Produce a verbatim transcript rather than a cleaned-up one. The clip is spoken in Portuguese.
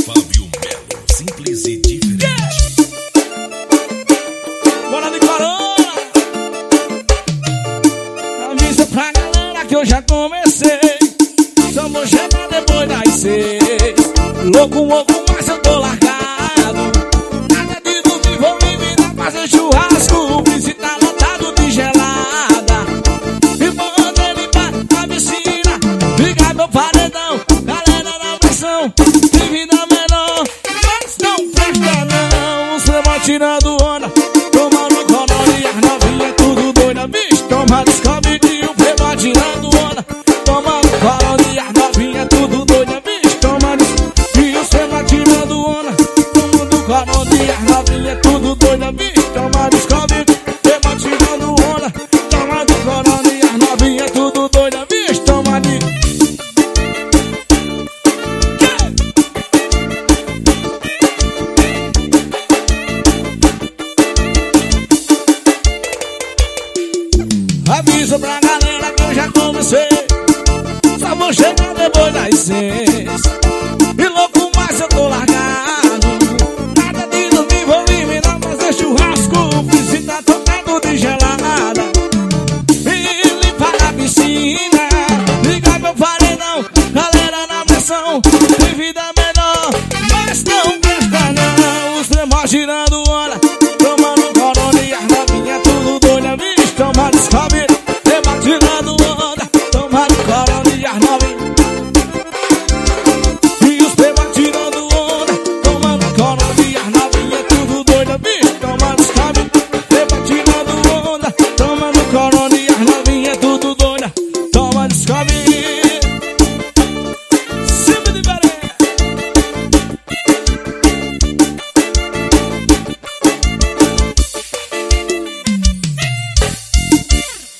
Fábio Melo, simples e diferente. Yeah! Bora de corona! Avisa pra galera que eu já comecei. Só vou chegar depois das seis. Louco, louco, mas eu tô largado. Nada de dormir, vou me virar fazer churrasco. Visita lotado de gelada. E manda ele pra piscina. Liga meu paredão, galera da pressão. De vida menor, mas não presta não. Você vai tirando onda, tomando corona e as novinhas tudo doida. Bicho, toma, descobre.